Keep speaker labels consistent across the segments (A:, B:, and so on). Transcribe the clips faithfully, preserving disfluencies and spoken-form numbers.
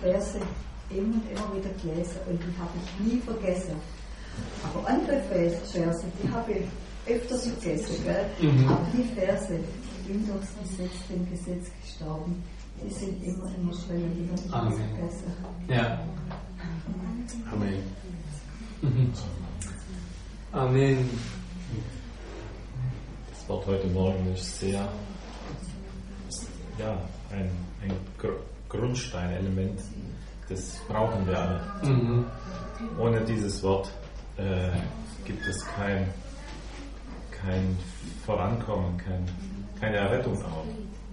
A: Verse immer und immer wieder gelesen und die habe ich nie vergessen. Aber andere Verse, die habe ich öfters vergessen, gell? Mhm. Aber die Verse, ich bin durchs Gesetz, dem Gesetz gestorben, die sind immer in der Schwelle, die habe ich
B: Amen.
A: nie vergessen.
B: Ja.
C: Amen.
B: Mhm. Amen.
C: Das Wort heute Morgen ist sehr, ja, ein, ein Gr- Grundsteinelement, das brauchen wir alle.
B: Mhm.
C: Ohne dieses Wort äh, gibt es kein, kein Vorankommen, kein, keine Errettung auch.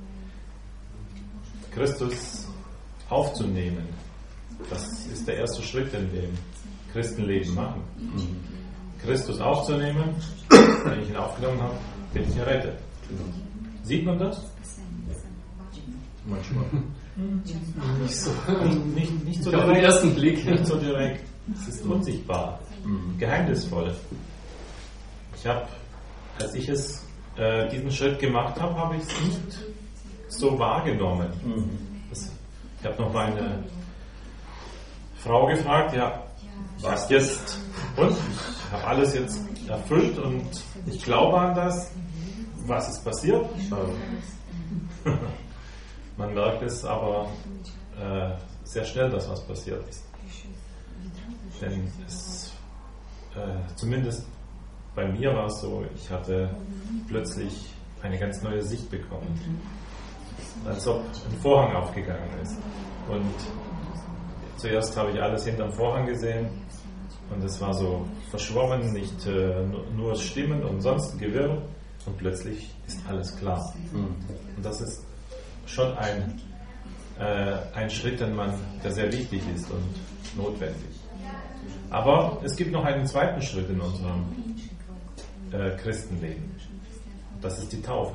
C: Christus aufzunehmen, das ist der erste Schritt, den wir im Christenleben machen. Christus aufzunehmen, wenn ich ihn aufgenommen habe, bin ich errettet. Sieht man das?
D: Manchmal.
B: Nicht so.
C: Nicht, nicht so
B: Auf den
C: direkt.
B: ersten Blick.
C: Nicht so direkt. Es ist unsichtbar, geheimnisvoll. Ich habe, als ich es, äh, diesen Schritt gemacht habe, habe ich es nicht so wahrgenommen. Das, ich habe noch meine Frau gefragt, ja, was jetzt? Und ich habe alles jetzt erfüllt und ich glaube an das. Was ist passiert? Man merkt es aber äh, sehr schnell, dass was passiert ist. Denn es, äh, zumindest bei mir war es so, ich hatte plötzlich eine ganz neue Sicht bekommen. Als ob ein Vorhang aufgegangen ist. Und zuerst habe ich alles hinterm Vorhang gesehen und es war so verschwommen, nicht äh, nur Stimmen und sonst Gewirr. Und plötzlich ist alles klar. Und das ist schon ein, äh, ein Schritt, den man, der sehr wichtig ist und notwendig. Aber es gibt noch einen zweiten Schritt in unserem äh, Christenleben. Das ist die Taufe.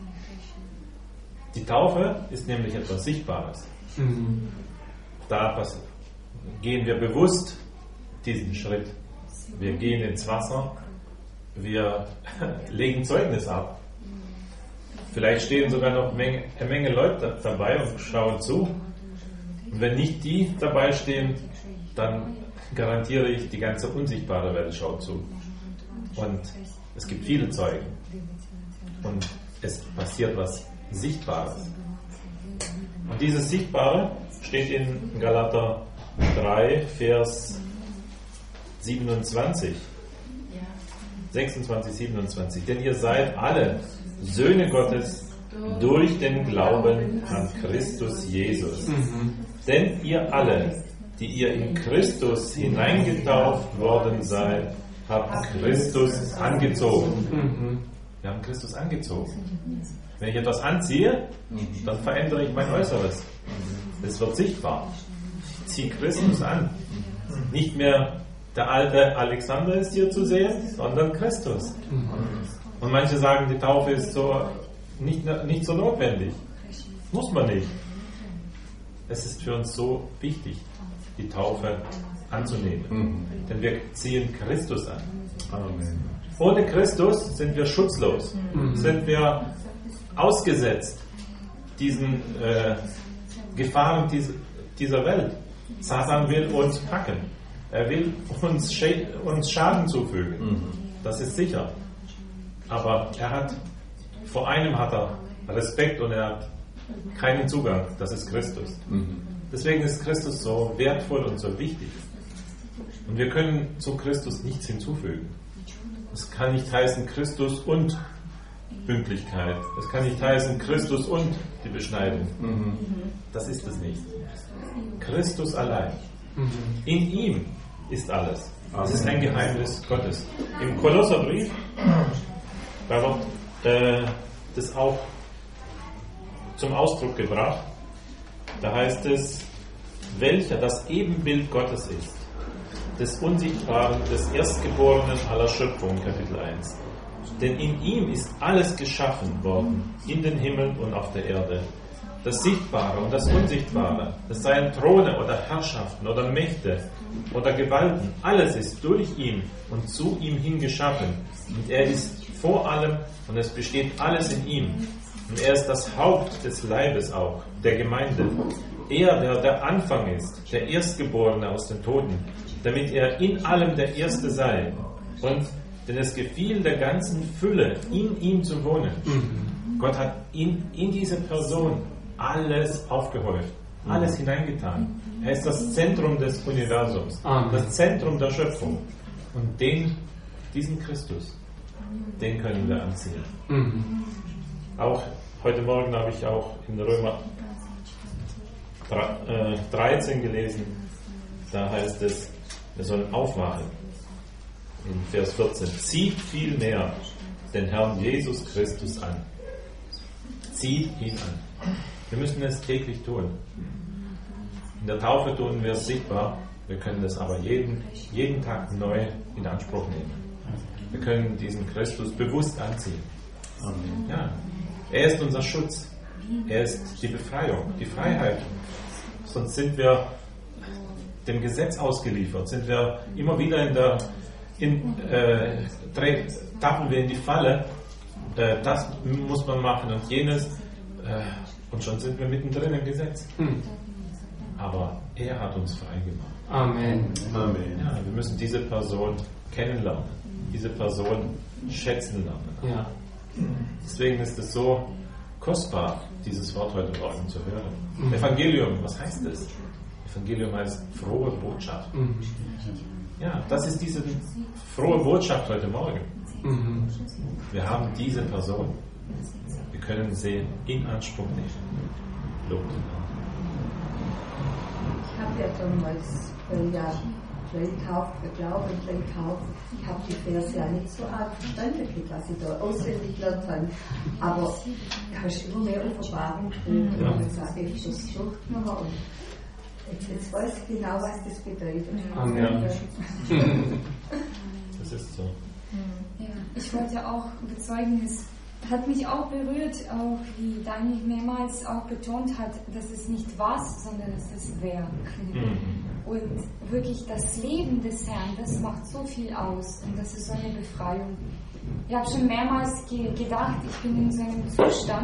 C: Die Taufe ist nämlich etwas Sichtbares.
B: Mhm.
C: Da pass- gehen wir bewusst diesen Schritt. Wir gehen ins Wasser, wir legen Zeugnis ab. Vielleicht stehen sogar noch Menge, eine Menge Leute dabei und schauen zu. Und wenn nicht die dabei stehen, dann garantiere ich, die ganze unsichtbare Welt schaut zu. Und es gibt viele Zeugen. Und es passiert was Sichtbares. Und dieses Sichtbare steht in Galater drei, Vers siebenundzwanzig. sechsundzwanzig, siebenundzwanzig. Denn ihr seid alle Söhne Gottes durch den Glauben an Christus Jesus.
B: Mhm.
C: Denn ihr alle, die ihr in Christus hineingetauft worden seid, habt Christus angezogen.
B: Mhm.
C: Wir haben Christus angezogen. Wenn ich etwas anziehe, dann verändere ich mein Äußeres. Es wird sichtbar. Ich ziehe Christus an. Nicht mehr der alte Alexander ist hier zu sehen, sondern Christus. Und manche sagen, die Taufe ist so nicht, nicht so notwendig. Muss man nicht. Es ist für uns so wichtig, die Taufe anzunehmen. Mhm. Denn wir ziehen Christus an.
D: Amen.
C: Ohne Christus sind wir schutzlos. Mhm. Sind wir ausgesetzt diesen äh, Gefahren dieser, dieser Welt. Satan will uns packen. Er will uns, Sch- uns Schaden zufügen. Mhm. Das ist sicher. Aber er hat, vor einem hat er Respekt und er hat keinen Zugang. Das ist Christus. Mhm. Deswegen ist Christus so wertvoll und so wichtig. Und wir können zu Christus nichts hinzufügen. Es kann nicht heißen Christus und Pünktlichkeit. Es kann nicht heißen Christus und die Beschneidung. Mhm. Das ist es nicht. Christus allein. Mhm. In ihm ist alles. Das ist ein Geheimnis Gottes. Im Kolosserbrief, da wird äh, das auch zum Ausdruck gebracht. Da heißt es, welcher das Ebenbild Gottes ist, des Unsichtbaren, des Erstgeborenen aller Schöpfung, Kapitel eins. Denn in ihm ist alles geschaffen worden, in den Himmeln und auf der Erde. Das Sichtbare und das Unsichtbare, es seien Throne oder Herrschaften oder Mächte oder Gewalten, alles ist durch ihn und zu ihm hin geschaffen. Und er ist vor allem und es besteht alles in ihm. Und er ist das Haupt des Leibes auch, der Gemeinde. er, der der Anfang ist, der Erstgeborene aus den Toten, damit er in allem der Erste sei. Und denn es gefiel der ganzen Fülle, in ihm zu wohnen. Mhm. Gott hat in, in diese Person alles aufgehäuft, alles mhm. hineingetan. Er ist das Zentrum des Universums, Amen. Das Zentrum der Schöpfung. Und den, diesen Christus, den können wir anziehen. Mhm. Auch heute Morgen habe ich auch in Römer dreizehn gelesen, da heißt es, wir sollen aufwachen. In Vers vierzehn. Zieht vielmehr den Herrn Jesus Christus an. Zieht ihn an. Wir müssen es täglich tun. In der Taufe tun wir es sichtbar, wir können es aber jeden, jeden Tag neu in Anspruch nehmen. Wir können diesen Christus bewusst anziehen. Amen. Ja, er ist unser Schutz. Er ist die Befreiung, die Freiheit. Sonst sind wir dem Gesetz ausgeliefert, sind wir immer wieder in der In, äh, tappen wir in die Falle, äh, das muss man machen und jenes, äh, und schon sind wir mittendrin im Gesetz. Hm. Aber er hat uns frei gemacht.
B: Amen.
C: Amen. Ja, wir müssen diese Person kennenlernen, diese Person schätzen lernen.
B: Ja.
C: Deswegen ist es so kostbar, dieses Wort heute Morgen zu hören. Mhm. Evangelium, was heißt das? Evangelium heißt frohe Botschaft. Mhm. Ja, das ist diese frohe Botschaft heute Morgen. Mhm. Wir haben diese Person. Wir können sie in Anspruch nehmen. Lob.
A: Ich habe ja damals äh, ja, gleich gekauft, für Glauben gleich gekauft. Ich habe die Verse ja nicht so arg verstanden, was ich da auswendig gelernt habe. Aber da ist immer mehr Offenbarung gekriegt. Ja. Und ich sage, ich habe das durchgenommen. Und jetzt weiß ich genau, was das bedeutet.
B: Amen.
C: Das ist so.
D: Ja, ich wollte auch bezeugen, es hat mich auch berührt, auch wie Daniel mehrmals auch betont hat, dass es nicht was, sondern es ist wer. Mhm. Und wirklich das Leben des Herrn, das macht so viel aus und das ist so eine Befreiung. Ich habe schon mehrmals ge- gedacht, ich bin in so einem Zustand.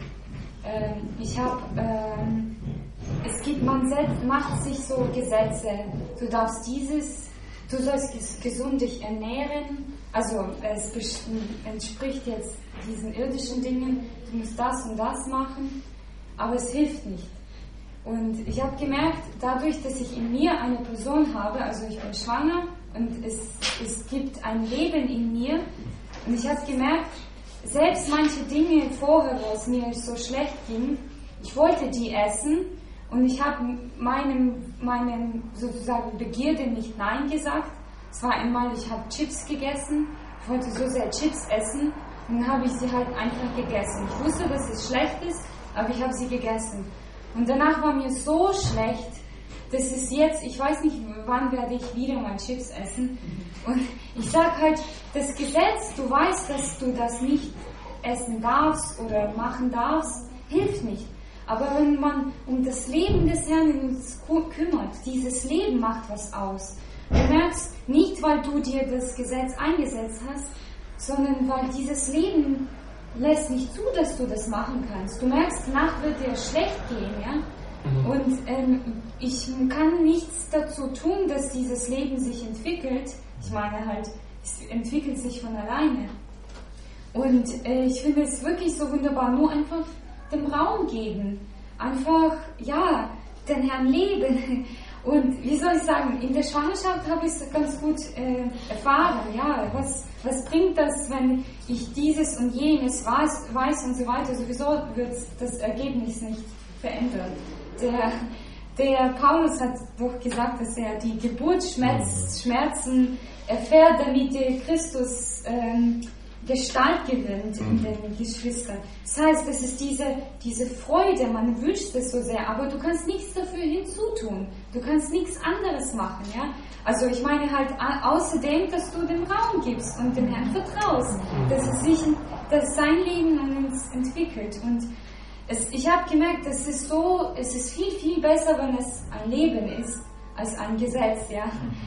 D: Ähm, ich habe ähm, Es gibt, man setzt, macht sich so Gesetze. Du darfst dieses, du sollst gesund dich ernähren. Also es entspricht jetzt diesen irdischen Dingen. Du musst das und das machen. Aber es hilft nicht. Und ich habe gemerkt, dadurch, dass ich in mir eine Person habe, also ich bin schwanger und es, es gibt ein Leben in mir. Und ich habe gemerkt, selbst manche Dinge vorher, wo es mir so schlecht ging, ich wollte die essen. Und ich habe meinem, meinem sozusagen Begierde nicht Nein gesagt. Es war einmal, ich habe Chips gegessen. Ich wollte so sehr Chips essen. Und dann habe ich sie halt einfach gegessen. Ich wusste, dass es schlecht ist, aber ich habe sie gegessen. Und danach war mir so schlecht, dass es jetzt, ich weiß nicht, wann werde ich wieder mal Chips essen. Und ich sage halt, das Gesetz, du weißt, dass du das nicht essen darfst oder machen darfst, hilft nicht. Aber wenn man um das Leben des Herrn in uns kümmert, dieses Leben macht was aus. Du merkst, nicht weil du dir das Gesetz eingesetzt hast, sondern weil dieses Leben lässt nicht zu, dass du das machen kannst. Du merkst, danach wird dir schlecht gehen, ja? Mhm. Und ähm, ich kann nichts dazu tun, dass dieses Leben sich entwickelt. Ich meine halt, es entwickelt sich von alleine. Und äh, ich finde es wirklich so wunderbar, nur einfach dem Raum geben, einfach, ja, den Herrn leben. Und wie soll ich sagen, in der Schwangerschaft habe ich es ganz gut äh, erfahren, ja, was, was bringt das, wenn ich dieses und jenes weiß, weiß und so weiter, sowieso wird das Ergebnis nicht verändern. Der, der Paulus hat doch gesagt, dass er die Geburtsschmerzen erfährt, damit der Christus ähm, Gestalt gewinnt in den Geschwistern. Das heißt, es ist diese, diese Freude, man wünscht es so sehr, aber du kannst nichts dafür hinzutun. Du kannst nichts anderes machen, ja. Also ich meine halt außerdem, dass du dem Raum gibst und dem Herrn vertraust, dass es sich, dass sein Leben an uns entwickelt. Und es, ich habe gemerkt, es ist so, es ist viel, viel besser, wenn es ein Leben ist, als ein Gesetz, ja.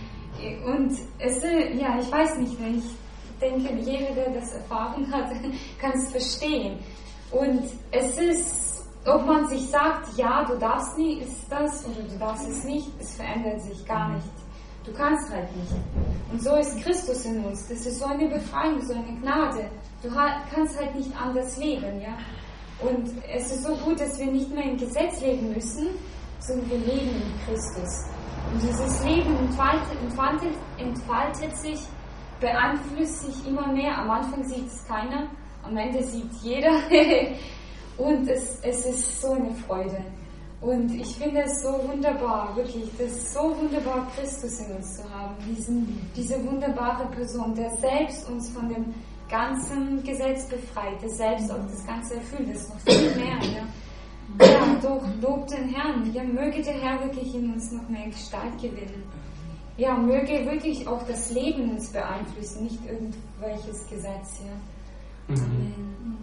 D: Und es, ja, ich weiß nicht, wenn ich denke, jeder, der das erfahren hat, kann es verstehen. Und es ist, ob man sich sagt, ja, du darfst nie, ist das, oder du darfst es nicht, es verändert sich gar nicht. Du kannst halt nicht. Und so ist Christus in uns. Das ist so eine Befreiung, so eine Gnade. Du kannst halt nicht anders leben, ja. Und es ist so gut, dass wir nicht mehr im Gesetz leben müssen, sondern wir leben in Christus. Und dieses Leben entfaltet, entfaltet, entfaltet sich, beeinflusst sich immer mehr. Am Anfang sieht es keiner, am Ende sieht jeder. Und es, es ist so eine Freude. Und ich finde es so wunderbar, wirklich, das ist so wunderbar, Christus in uns zu haben. Diesen, diese wunderbare Person, der selbst uns von dem ganzen Gesetz befreit, der selbst auch das Ganze erfüllt, das ist noch viel mehr. Ja, ja doch, lobt den Herrn. Ja, möge der Herr wirklich in uns noch mehr Gestalt gewinnen. Ja, möge wirklich auch das Leben uns beeinflussen, nicht irgendwelches Gesetz. Ja. Amen.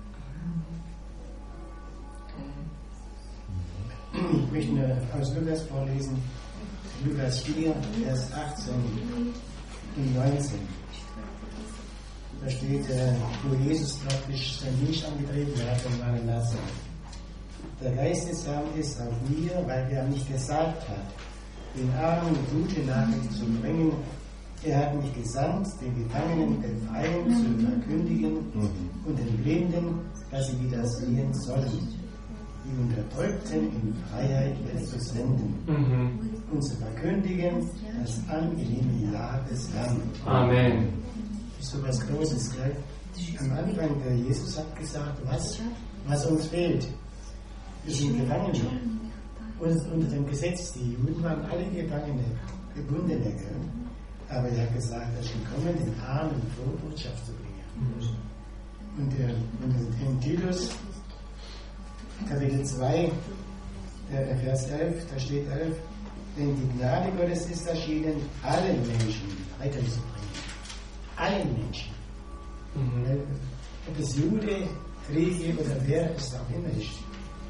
E: Ich möchte aus Lukas vorlesen, Lukas vier, Vers achtzehn und neunzehn. Da steht, wo Jesus praktisch sein Dienst angetreten hat und war in Nazareth. Der Geist des Herrn ist auf mir, weil er mich gesagt hat, den Armen gute Nachricht zu bringen. Er hat mich gesandt, den Gefangenen Befreiung zu verkündigen und den Blinden, dass sie wieder sehen sollen. Die Unterdrückten in Freiheit zu senden mhm. und zu verkündigen das angenehme Jahr des Herrn.
B: Amen.
E: Das ist so was Großes, gell? Am Anfang, der Jesus hat gesagt, was, was uns fehlt. Wir sind Gefangene. Und unter dem Gesetz, die Juden waren alle Gefangene, Gebundene, gell? Aber er hat gesagt, er ist gekommen, den Armen frohe Botschaft zu bringen. Mhm. Und der, in Titus Kapitel zwei, äh, Vers elf, da steht elf, denn die Gnade Gottes ist erschienen, allen Menschen weiterzubringen. Allen Menschen. Mhm. Ob es Jude, Grieche oder wer es auch immer ist.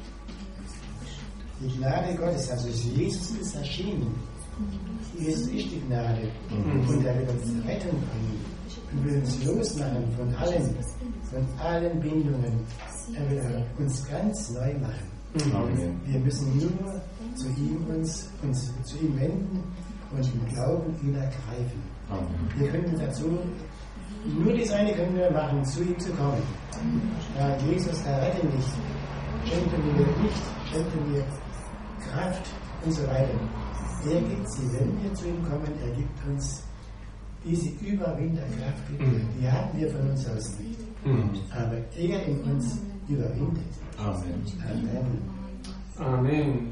E: Die Gnade Gottes, also Jesus ist erschienen. Jesus ist die Gnade. Mhm. Und er will uns retten bringen. Und will uns losmachen von allem, von allen Bindungen. Er will uns ganz neu machen. Mhm. Wir müssen nur zu ihm uns, uns zu ihm wenden und im Glauben ihn ergreifen. Mhm. Wir können dazu, nur das eine können wir machen, zu ihm zu kommen. Ja, Jesus, errette mich, schenke mir Licht, schenke mir Kraft und so weiter. Er gibt sie, wenn wir zu ihm kommen, er gibt uns diese Überwinterkraft, die haben wir von uns aus nicht. Mhm. Aber er in uns überwindet.
C: Amen.
E: Amen.
B: Amen.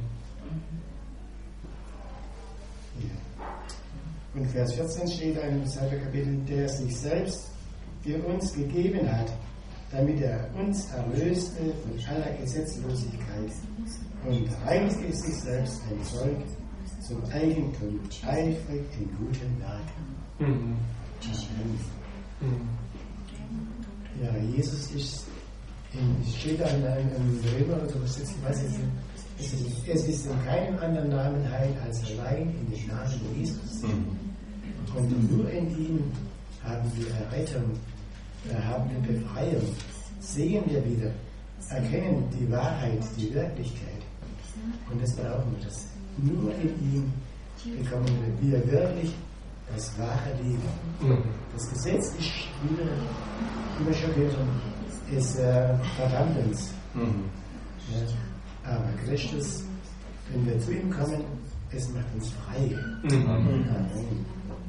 E: Ja. Und Vers vierzehn steht in dem selben Kapitel, der sich selbst für uns gegeben hat, damit er uns erlöste von aller Gesetzlosigkeit und reinigte sich selbst ein Volk zum Eigentum, eifrig in guten Werken. Mhm. Mhm. Ja, Jesus ist, in, steht da in einem Römer oder was jetzt, ich weiß jetzt nicht, es ist, es ist in keinem anderen Namen heil als allein in den Namen Jesus. Mhm. Und nur in ihm haben wir Errettung, haben wir Befreiung, sehen wir wieder, erkennen die Wahrheit, die Wirklichkeit. Und das brauchen wir das. Nur in ihm bekommen wir wirklich das wahre Leben. Mhm. Das Gesetz ist, wie wir, wie wir schon gehört haben, ist äh, verdammt uns. Mhm. Ja, aber Christus, wenn wir zu ihm kommen, es macht uns frei. Mhm. Amen.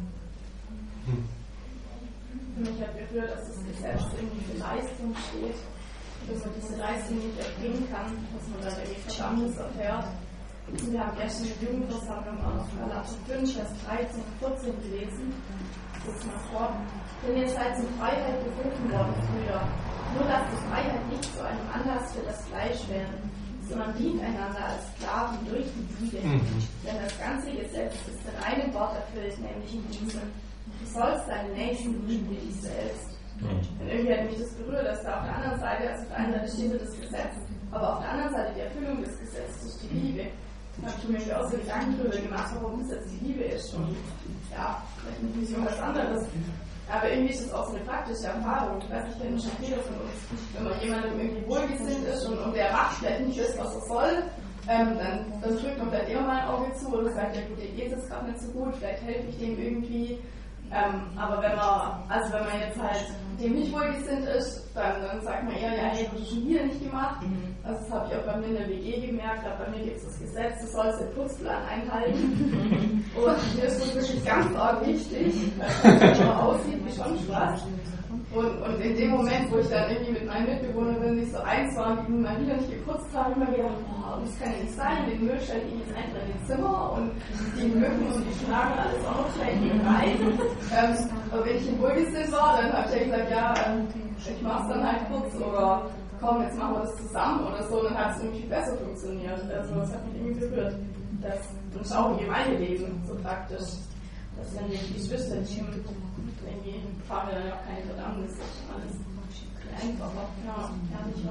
F: Mich hat berührt, dass das Gesetz irgendwie für Leistung steht, dass man diese Leistung nicht erbringen kann, dass man dann irgendwie Verdammnis erfährt. Und wir haben gestern in der Jugendversammlung auf Galater fünf, Vers dreizehn und vierzehn gelesen. Das ist mal vor. Denn ihr seid zur Freiheit berufen worden früher. Nur lasst die Freiheit nicht zu einem Anlass für das Fleisch werden, sondern dient einander als Sklaven durch die Liebe. Mhm. Denn das ganze Gesetz ist in einem Wort erfüllt, nämlich in diesem: Du sollst deinen Nächsten lieben wie dich selbst. Mhm. Und irgendwie hat mich das berührt, dass da auf der anderen Seite, also auf der einen Seite steht das Gesetz, aber auf der anderen Seite die Erfüllung des Gesetzes ist die Liebe. Da habe ich mir auch so Gedanken darüber gemacht, warum es jetzt die Liebe ist. Und ja, vielleicht eine Vision was anderes. Aber irgendwie ist es auch so eine praktische Erfahrung. Ich weiß nicht, wenn schon viele von uns, wenn man jemandem irgendwie wohlgesinnt ist und, und der macht vielleicht nicht das, was er soll, ähm, dann, dann drückt man vielleicht immer mal ein Auge zu oder sagt, ja gut, dir geht es gerade nicht so gut, vielleicht helfe ich dem irgendwie. Ähm, aber wenn man, also wenn man jetzt halt dem nicht wohlgesinnt ist, dann, dann sagt man eher, ja, hey, das hast du hier nicht gemacht. Also das habe ich auch bei mir in der W G gemerkt, aber bei mir gibt es das Gesetz, du sollst den Putzplan einhalten. Und mir ist das wirklich ganz arg wichtig, weil es immer aussieht wie schon Spaß. Und, und in dem Moment, wo ich dann irgendwie mit meinen Mitbewohnerinnen nicht so eins war, die mal wieder nicht geputzt haben, immer gedacht, oh, das kann ja nicht sein, den Müll stelle ich jetzt einfach in den Zimmer und die Mücken und die Schlangen alles auch noch gleich rein. Ähm, aber wenn ich in Wohlgesinn war, dann habe ich ja gesagt, ja, ähm, ich mach's dann halt kurz oder komm, jetzt machen wir das zusammen oder so, dann hat es irgendwie viel besser funktioniert. Also das hat mich irgendwie berührt. Das, das ist auch in Gemeindeleben so praktisch. Dass dann die Geschwisterteam irgendwie fahren wir dann auch keine Verdammnis, das ist alles viel einfacher, ja, herrlicher.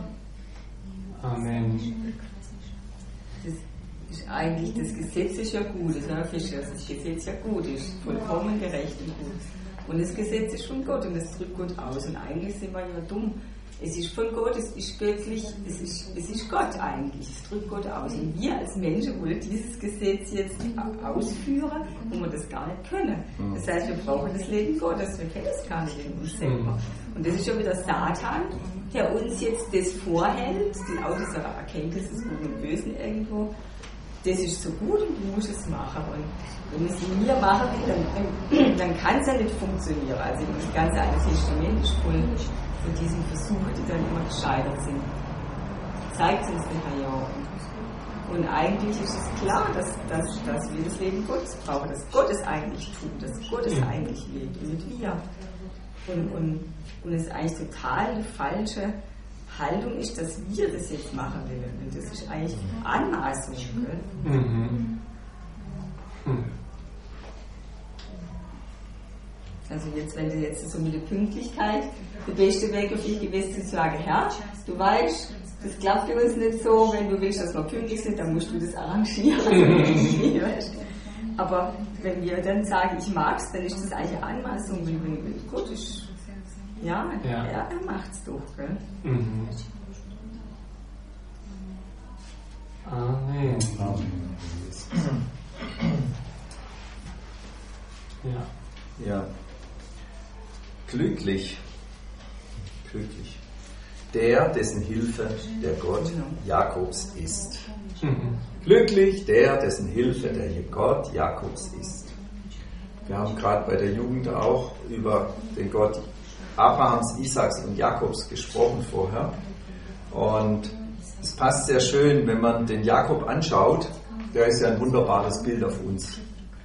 B: Amen.
G: Das ist eigentlich, das Gesetz ist ja gut, das Herr Fischer, das Gesetz ja gut ist, vollkommen gerecht und gut. Und das Gesetz ist von Gott und es drückt Gott aus und eigentlich sind wir ja dumm. Es ist von Gott, es ist göttlich, es ist, es ist Gott eigentlich, es drückt Gott aus. Und wir als Menschen wollen dieses Gesetz jetzt ausführen, wo wir das gar nicht können. Das heißt, wir brauchen das Leben Gottes, wir kennen es gar nicht in uns selber. Und das ist schon wieder Satan, der uns jetzt das vorhält, die auch diese Erkenntnis des Guten und Bösen irgendwo. Das ist so gut und du musst es machen. Und wenn es in mir machen will, dann, dann kann es ja nicht funktionieren. Also das ganze Alte Testament ist voll von diesen Versuchen, die dann immer gescheitert sind. Zeigt uns der Herr ja. Und eigentlich ist es klar, dass, dass, dass wir das Leben Gottes brauchen, dass Gott es eigentlich tut, dass Gott es eigentlich lebt und nicht wir. Und, und, und es eigentlich total eine falsche Haltung ist, dass wir das jetzt machen wollen. Und das ist eigentlich Anmaßung. Gell? Mhm. Mhm. Also jetzt, wenn du jetzt so mit der Pünktlichkeit, der beste Weg auf dich gewesen ist, zu sagen, Herr, du weißt, das klappt für uns nicht so, wenn du willst, dass wir pünktlich sind, dann musst du das arrangieren. Aber wenn wir dann sagen, ich mag's, dann ist das eigentlich eine Anmaßung, wenn du gut ist. Ja, ja. Er, er macht's doch, gell?
B: Mhm. Amen.
H: Ja. Ja. Glücklich, glücklich, der, dessen Hilfe der Gott Jakobs ist.
B: Mhm.
H: Glücklich, der, dessen Hilfe der Gott Jakobs ist. Wir haben gerade bei der Jugend auch über den Gott Abrahams, Isaaks und Jakobs gesprochen vorher. Und es passt sehr schön, wenn man den Jakob anschaut, der ist ja ein wunderbares Bild auf uns.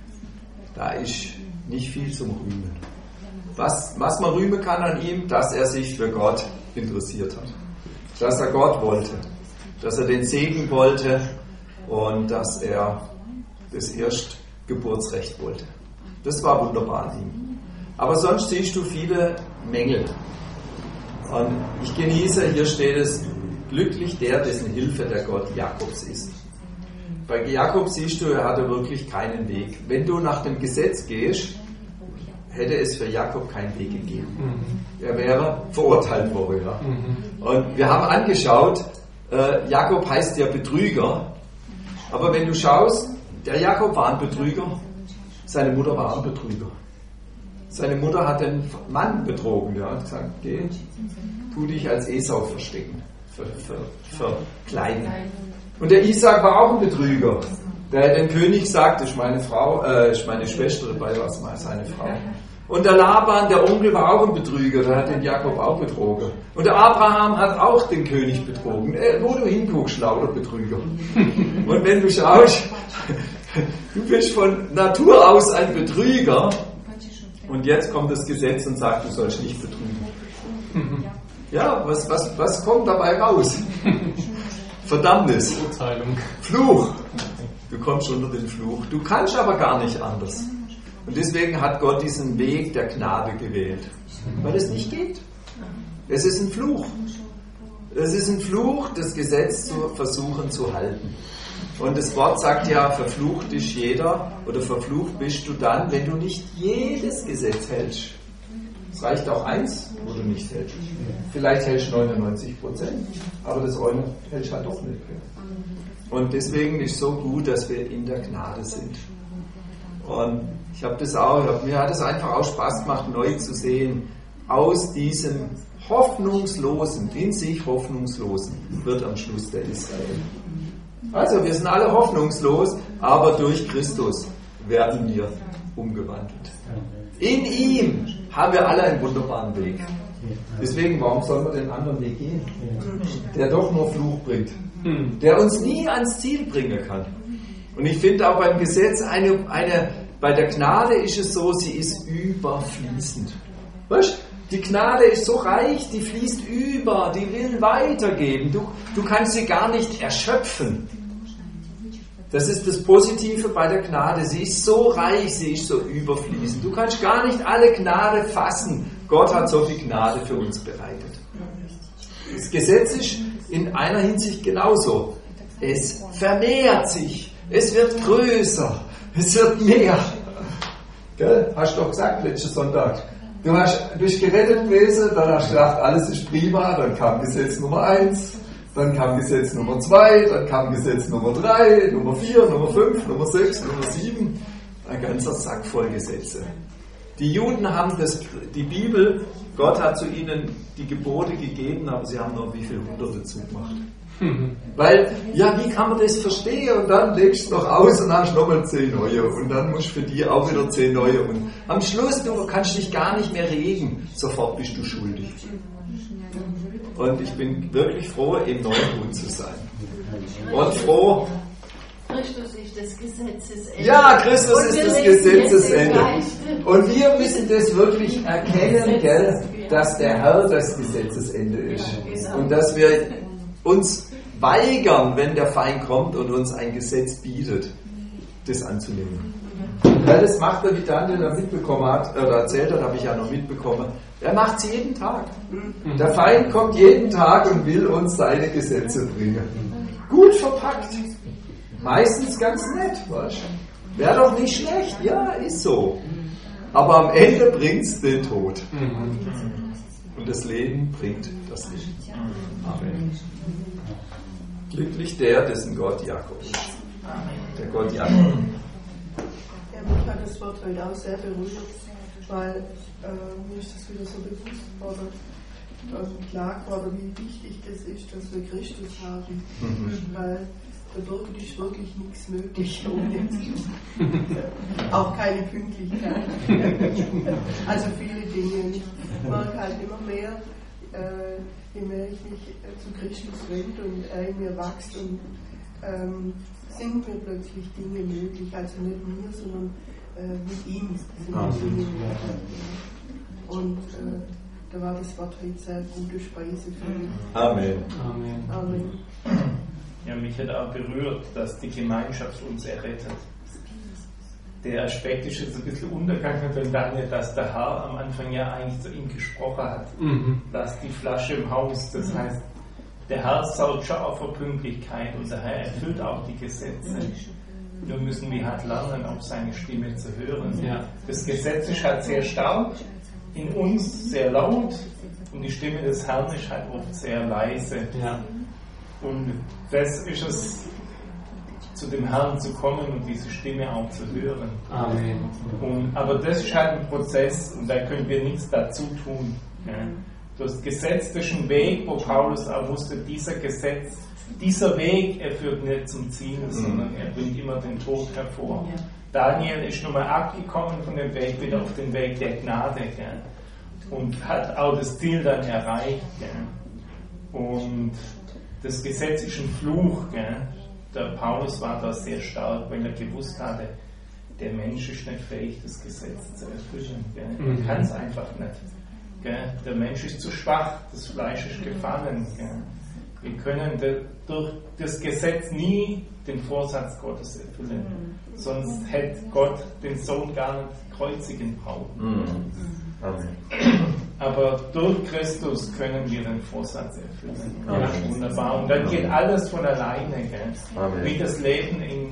H: Da ist nicht viel zum Rühmen. Was, was man rühmen kann an ihm, dass er sich für Gott interessiert hat. Dass er Gott wollte. Dass er den Segen wollte und dass er das Erstgeburtsrecht wollte. Das war wunderbar an ihm. Aber sonst siehst du viele Mängel. Und ich genieße, hier steht es, glücklich der, dessen Hilfe der Gott Jakobs ist. Bei Jakob siehst du, er hatte wirklich keinen Weg. Wenn du nach dem Gesetz gehst, hätte es für Jakob keinen Weg gegeben. Mhm. Er wäre verurteilt worden. Ja. Mhm. Und wir haben angeschaut, äh, Jakob heißt ja Betrüger. Aber wenn du schaust, der Jakob war ein Betrüger, seine Mutter war ein Betrüger. Seine Mutter hat den Mann betrogen. Der hat gesagt, geh, tu dich als Esau verstecken, ver, ver, verkleiden. Und der Isaak war auch ein Betrüger. Der den König sagt, ist meine Frau, äh, ist meine Schwester, dabei war es mal seine Frau. Und der Laban, der Onkel, war auch ein Betrüger, der hat den Jakob auch betrogen. Und der Abraham hat auch den König betrogen. Äh, wo du hinguckst, lauter Betrüger. Und wenn du schaust, du bist von Natur aus ein Betrüger. Und jetzt kommt das Gesetz und sagt, du sollst nicht betrügen. Ja, was, was, was kommt dabei raus? Verdammnis.
B: Urteilung.
H: Fluch. Du kommst unter den Fluch. Du kannst aber gar nicht anders. Und deswegen hat Gott diesen Weg der Gnade gewählt. Weil es nicht geht. Es ist ein Fluch. Es ist ein Fluch, das Gesetz zu versuchen zu halten. Und das Wort sagt ja, verflucht ist jeder oder verflucht bist du dann, wenn du nicht jedes Gesetz hältst. Es reicht auch eins, wo du nicht hältst. Vielleicht hältst du neunundneunzig Prozent, aber das eine hältst du halt doch nicht. Und deswegen ist es so gut, dass wir in der Gnade sind. Und ich habe das auch, mir hat es einfach auch Spaß gemacht, neu zu sehen, aus diesem Hoffnungslosen, in sich Hoffnungslosen, wird am Schluss der Israel. Also wir sind alle hoffnungslos, aber durch Christus werden wir umgewandelt. In ihm haben wir alle einen wunderbaren Weg. Deswegen, warum sollen wir den anderen Weg gehen? Der doch nur Fluch bringt. Der uns nie ans Ziel bringen kann. Und ich finde auch beim Gesetz, eine, eine, bei der Gnade ist es so, sie ist überfließend. Weißt du? Die Gnade ist so reich, die fließt über, die will weitergeben. Du, du kannst sie gar nicht erschöpfen. Das ist das Positive bei der Gnade. Sie ist so reich, sie ist so überfließend. Du kannst gar nicht alle Gnade fassen. Gott hat so viel Gnade für uns bereitet. Das Gesetz ist in einer Hinsicht genauso. Es vermehrt sich. Es wird größer. Es wird mehr. Gell? Hast du doch gesagt letzten Sonntag. Du hast dich gerettet gewesen, dann hast du gedacht, alles ist prima, dann kam Gesetz Nummer eins, dann kam Gesetz Nummer zwei, dann kam Gesetz Nummer drei, Nummer vier, Nummer fünf, Nummer sechs, Nummer sieben. Ein ganzer Sack voll Gesetze. Die Juden haben das, die Bibel, Gott hat zu ihnen die Gebote gegeben, aber sie haben noch wie viele Hunderte zugemacht. Mhm. Weil, ja, wie kann man das verstehen? Und dann legst du es noch aus und hast nochmal zehn neue. Und dann musst du für die auch wieder zehn neue. Und am Schluss, du kannst dich gar nicht mehr regen. Sofort bist du schuldig. Und ich bin wirklich froh, im neuen Bund zu sein. Und froh.
F: Christus ist das Gesetzesende.
H: Ja, Christus ist das Gesetzesende. Und wir müssen das wirklich erkennen, gell, dass der Herr das Gesetzesende ist. Und dass wir uns weigern, wenn der Feind kommt und uns ein Gesetz bietet, das anzunehmen. Weil das macht er, wie Daniel da mitbekommen hat, oder erzählt hat, habe ich ja noch mitbekommen. Er macht es jeden Tag. Der Feind kommt jeden Tag und will uns seine Gesetze bringen. Gut verpackt. Meistens ganz nett, weißt du? Wäre doch nicht schlecht. Ja, ist so. Aber am Ende bringt es den Tod. Und das Leben bringt das Leben. Amen. Glücklich der, dessen Gott Jakob ist. Der Gott Jakob.
I: Ja, mich hat das Wort heute auch sehr berührt, weil äh, mir ist das wieder so bewusst worden, äh, klar geworden, wie wichtig das ist, dass wir Christus haben. Mhm. Weil da wirklich ist wirklich nichts möglich ohne ihn. Auch keine Pünktlichkeit. Also viele Dinge. Ich merke halt immer mehr, äh, je mehr ich mich äh, zu Christus wende und er in mir wächst und ähm, sind mir plötzlich Dinge möglich. Also nicht mir, sondern äh, mit ihm sind mir Dinge möglich. Und äh, da war das Wort heute sehr gute Speise für mich.
H: Amen.
I: Amen. Amen.
C: Ja, mich hat auch berührt, dass die Gemeinschaft uns errettet. Der Aspekt ist jetzt ein bisschen untergegangen, wenn Daniel, dass der Herr am Anfang ja eigentlich zu ihm gesprochen hat. Mhm. Dass die Flasche im Haus, das heißt, der Herr sorgt schon auch für Pünktlichkeit und der Herr erfüllt auch die Gesetze. Nur müssen wir halt lernen, auf seine Stimme zu hören. Ja. Das Gesetz ist halt sehr stark, in uns sehr laut und die Stimme des Herrn ist halt oft sehr leise. Ja. Und das ist es, zu dem Herrn zu kommen und diese Stimme auch zu hören. Amen. Und, aber das ist halt ein Prozess und da können wir nichts dazu tun. Ja. Das Gesetz ist ein Weg, wo Paulus auch wusste, dieser Gesetz, dieser Weg, er führt nicht zum Ziel, sondern er bringt immer den Tod hervor. Ja. Daniel ist nun mal abgekommen von dem Weg wieder auf den Weg der Gnade, gell? Und hat auch das Ziel dann erreicht. Gell? Und das Gesetz ist ein Fluch. Gell? Der Paulus war da sehr stark, weil er gewusst hatte, der Mensch ist nicht fähig, das Gesetz zu erfüllen. Gell? Er kann es einfach nicht. Gell? Der Mensch ist zu schwach, das Fleisch ist gefallen. Gell? Wir können de, durch das Gesetz nie den Vorsatz Gottes erfüllen. Mhm. Sonst hätte Gott den Sohn gar nicht kreuzigen brauchen. Mhm. Amen. Aber durch Christus können wir den Vorsatz erfüllen. Ja, wunderbar. Und dann geht alles von alleine. Gell? Wie das Leben in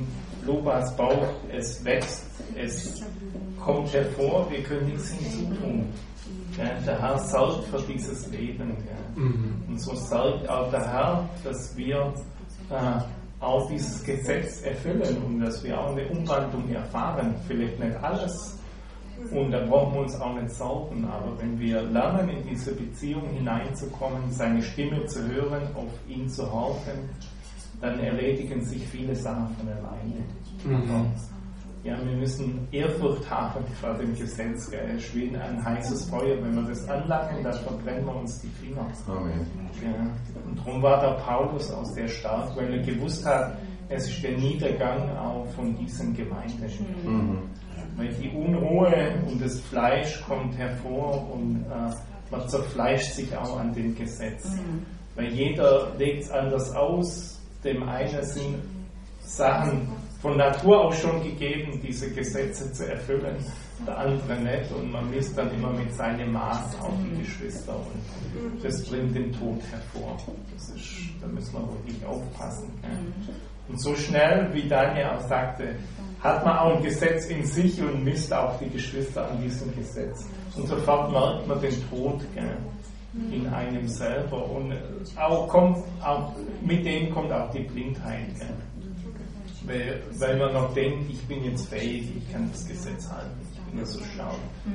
C: Lobas Bauch, es wächst, es kommt hervor, wir können nichts hinzutun. Ja, der Herr sorgt für dieses Leben. Ja. Mhm. Und so sorgt auch der Herr, dass wir äh, auch dieses Gesetz erfüllen und dass wir auch eine Umwandlung erfahren. Vielleicht nicht alles. Und da brauchen wir uns auch nicht sorgen. Aber wenn wir lernen, in diese Beziehung hineinzukommen, seine Stimme zu hören, auf ihn zu horchen, dann erledigen sich viele Sachen von alleine. Mhm. Ja, wir müssen Ehrfurcht haben vor dem Gesetz. Gell? Es ist wie ein heißes Feuer. Wenn wir das anlangen, dann verbrennen wir uns die Finger. Amen. Ja. Und darum war der Paulus auch sehr stark, weil er gewusst hat, es ist der Niedergang auch von diesen Gemeinden. Mhm. Weil die Unruhe und das Fleisch kommt hervor und äh, man zerfleischt sich auch an dem Gesetz. Mhm. Weil jeder legt es anders aus. Dem einen sind Sachen von Natur aus schon gegeben, diese Gesetze zu erfüllen, der andere nicht. Und man misst dann immer mit seinem Maß auf die Geschwister. Und das bringt den Tod hervor. Das ist, da müssen wir wirklich aufpassen. Ja. Und so schnell, wie Daniel auch sagte, hat man auch ein Gesetz in sich und misst auch die Geschwister an diesem Gesetz. Und sofort merkt man den Tod, gell, in einem selber. Und auch kommt, auch, mit dem kommt auch die Blindheit. Gell. Weil, weil man noch denkt, ich bin jetzt fähig, ich kann das Gesetz halten, ich bin ja so schlau.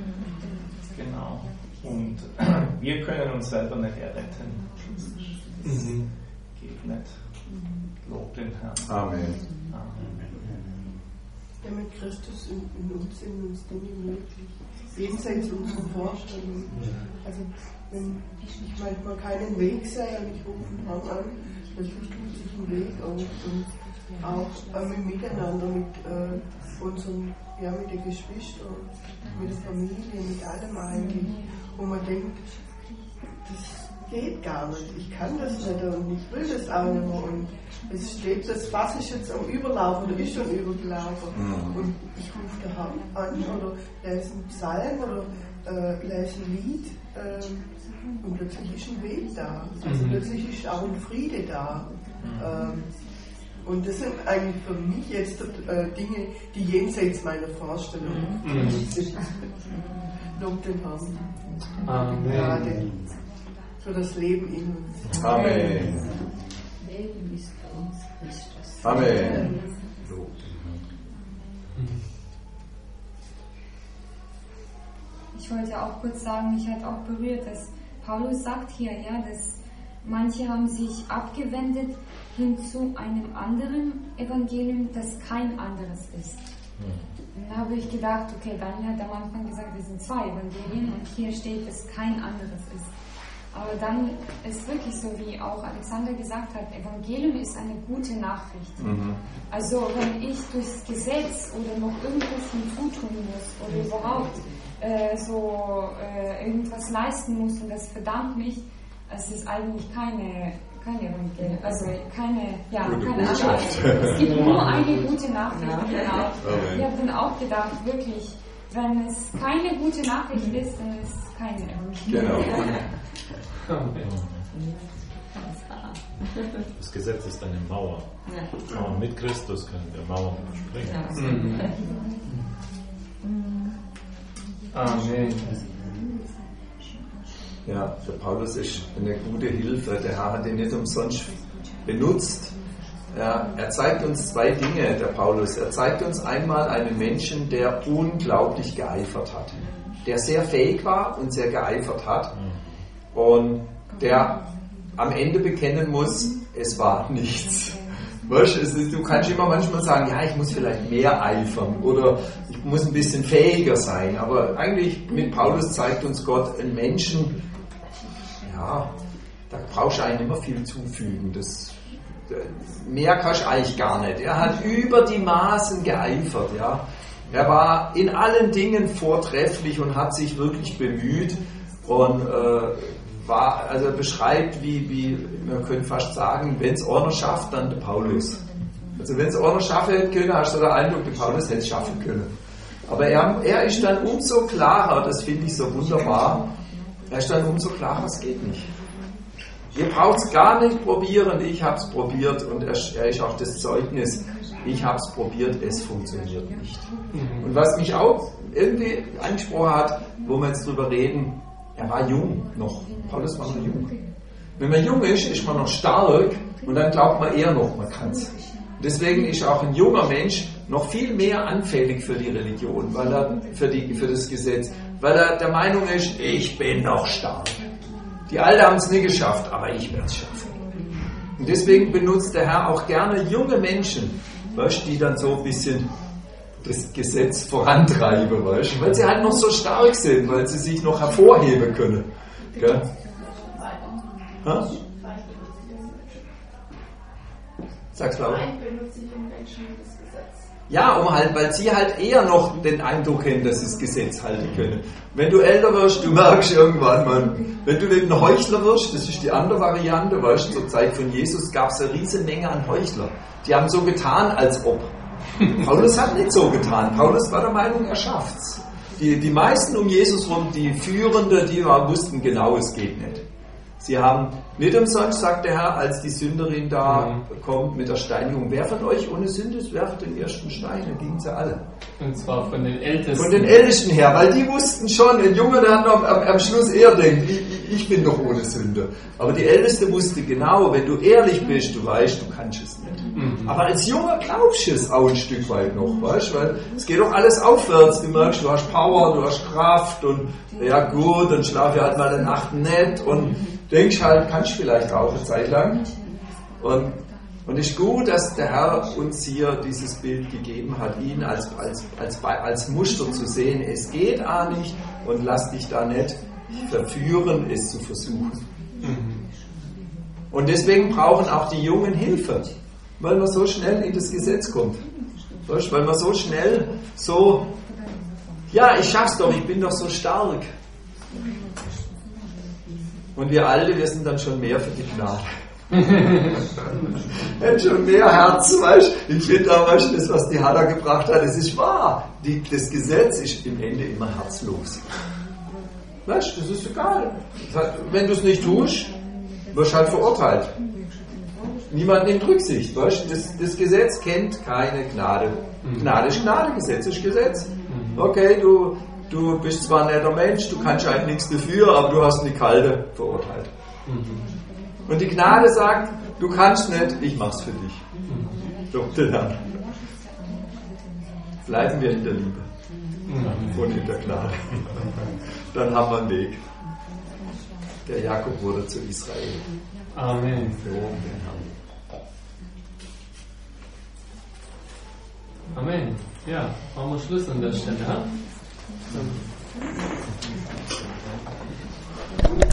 C: Genau. Und wir können uns selber nicht erretten. Das mhm. geht nicht. Lob den Herrn. Amen. Amen.
I: Ja, mit Christus in, in uns sind uns Dinge möglich. Jenseits unserer Vorstellung. Also, wenn ich manchmal keinen Weg sehe und ich rufe den Herrn an, plötzlich tut sich ein Weg auf. Und auch äh, mit Miteinander, mit äh, unseren, ja, mit den Geschwistern, mit der Familie, mit allem eigentlich, wo man denkt, das geht gar nicht, ich kann das nicht und ich will das auch nicht mehr und es steht, das Fass ist jetzt am Überlaufen oder ist schon übergelaufen und ich rufe den Herrn an oder lese einen Psalm oder äh, lese ein Lied äh, und plötzlich ist ein Weg da, also plötzlich ist auch ein Friede da. Ähm, Und das sind eigentlich für mich jetzt äh, Dinge, die jenseits meiner Vorstellung mhm. sind. Lob den Herrn. Amen. Gerade für das Leben in uns.
H: Amen.
A: Leben ist für uns Christus.
H: Amen.
D: Ich wollte auch kurz sagen, mich hat auch berührt, dass Paulus sagt hier, ja, dass manche haben sich abgewendet hin zu einem anderen Evangelium, das kein anderes ist. Und da habe ich gedacht, okay, Daniel hat am Anfang gesagt, es sind zwei Evangelien und hier steht, dass kein anderes ist. Aber dann ist wirklich so, wie auch Alexander gesagt hat, Evangelium ist eine gute Nachricht. Mhm. Also wenn ich durchs Gesetz oder noch irgendwas hinzutun muss oder überhaupt äh, so äh, irgendwas leisten muss und das verdammt mich, es ist eigentlich keine, keine Evangelium, also keine, ja,
H: gute
D: keine
H: Botschaft.
D: Es gibt nur eine gute Nachricht. Ja. Genau. Okay. Ich habe dann auch gedacht, wirklich, wenn es keine gute Nachricht ist, dann ist es keine Evangelium.
H: Genau.
C: Das Gesetz ist eine Mauer. Ja. Aber mit Christus können wir Mauern überspringen. Ja. Mhm.
B: Amen.
H: Ja, der Paulus ist eine gute Hilfe. Der Herr hat ihn nicht umsonst benutzt. Ja, er zeigt uns zwei Dinge, der Paulus. Er zeigt uns einmal einen Menschen, der unglaublich geeifert hat. Der sehr fähig war und sehr geeifert hat. Und der am Ende bekennen muss, es war nichts. Weißt, es ist, du kannst immer manchmal sagen, ja, ich muss vielleicht mehr eifern oder ich muss ein bisschen fähiger sein. Aber eigentlich mit Paulus zeigt uns Gott einen Menschen, ja, da brauchst du eigentlich immer viel zufügen. Das, mehr kannst du eigentlich gar nicht. Er hat über die Maßen geeifert. Ja. Er war in allen Dingen vortrefflich und hat sich wirklich bemüht und äh, war, also beschreibt, wie, wie man könnte fast sagen, wenn es einer schafft, dann der Paulus. Also wenn es einer schaffen hätte können, hast du den Eindruck, der Paulus hätte es schaffen können. Aber er, er ist dann umso klarer, das finde ich so wunderbar, er ist dann umso klarer, es geht nicht. Ihr braucht es gar nicht probieren, ich habe es probiert und er, er ist auch das Zeugnis, ich habe es probiert, es funktioniert nicht. Und was mich auch irgendwie angesprochen hat, wo wir jetzt drüber reden, er war jung noch. Paulus war noch jung. Wenn man jung ist, ist man noch stark und dann glaubt man eher noch, man kann es. Deswegen ist auch ein junger Mensch noch viel mehr anfällig für die Religion, weil er für, die, für das Gesetz, weil er der Meinung ist, ich bin noch stark. Die Alten haben es nie geschafft, aber ich werde es schaffen. Und deswegen benutzt der Herr auch gerne junge Menschen, weißt, die dann so ein bisschen das Gesetz vorantreiben, weißt, weil sie halt noch so stark sind, weil sie sich noch hervorheben können. Gell? Ha? Sag's laut. Ja, um halt, weil sie halt eher noch den Eindruck haben, dass sie das Gesetz halten können. Wenn du älter wirst, du merkst irgendwann, man, wenn du nicht ein Heuchler wirst, das ist die andere Variante, weißt du, zur Zeit von Jesus gab es eine riesen Menge an Heuchler. Die haben so getan, als ob. Paulus hat nicht so getan. Paulus war der Meinung, er schafft's. Die, die meisten um Jesus rum, die Führenden, die wussten genau, es geht nicht. Sie haben nicht umsonst, sagt der Herr, als die Sünderin da mhm. kommt mit der Steinigung, wer von euch ohne Sünde ist, werft den ersten Stein, dann gingen sie alle.
B: Und zwar von den Ältesten.
H: Von den Ältesten her, weil die wussten schon, ein Junge, der hat am, am Schluss eher denkt, ich, ich bin doch ohne Sünde. Aber die Älteste wusste genau, wenn du ehrlich bist, du weißt, du kannst es nicht. Mhm. Aber als Junge glaubst du es auch ein Stück weit noch, weißt du, weil es geht doch alles aufwärts. Du merkst, du hast Power, du hast Kraft und ja gut, dann schlaf ich halt mal eine Nacht nicht und denkst halt, kannst vielleicht auch eine Zeit lang. Und, und es ist gut, dass der Herr uns hier dieses Bild gegeben hat, ihn als, als, als, als Muster zu sehen. Es geht auch nicht und lass dich da nicht verführen, es zu versuchen. Und deswegen brauchen auch die Jungen Hilfe, weil man so schnell in das Gesetz kommt. Weißt, weil man so schnell so, ja, ich schaff's doch, ich bin doch so stark. Und wir Alte, wir sind dann schon mehr für die Gnade. Wir haben schon mehr Herz, weißt du? Ich finde auch, weißt du, das, was die Hannah gebracht hat, das ist wahr. Die, das Gesetz ist im Ende immer herzlos. Weißt du, das ist egal. Wenn du es nicht tust, wirst du halt verurteilt. Niemand nimmt Rücksicht, weißt du? Das, das Gesetz kennt keine Gnade. Gnade ist Gnade, Gesetz ist Gesetz. Okay, du... Du bist zwar ein netter Mensch, du kannst eigentlich nichts dafür, aber du hast die Kalte verurteilt. Mhm. Und die Gnade sagt, du kannst nicht, ich mach's für dich. Mhm. Doch, dann. Bleiben wir in der Liebe mhm. und in der Gnade. Dann haben wir einen Weg. Der Jakob wurde zu Israel.
B: Amen. Amen. Ja, machen wir Schluss an der Stelle. Ha?